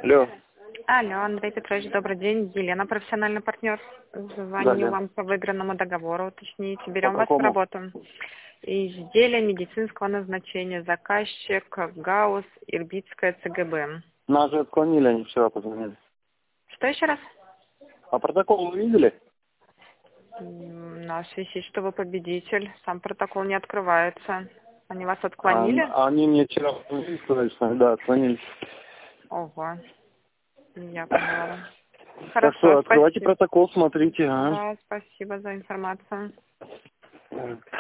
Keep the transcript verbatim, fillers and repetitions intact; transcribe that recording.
Алло. Алло, Андрей Петрович, добрый день. Елена, профессиональный партнер. Да, Звоню Лен. вам по выигранному договору уточнить. По Берем вас в какому? работу. Изделие медицинского назначения. Заказчик ГАУС Ирбитская ЦГБ. Нас же отклонили, они вчера позвонили. Что еще раз? А протокол вы видели? М, У нас висит, что вы победитель. Сам протокол не открывается. Они вас А, отклонили? они мне вчера позвонили, сказали, что да, отклонили. Ого, я поняла. Так что Хорошо, открывайте спасибо. протокол, смотрите. А. Да, спасибо за информацию.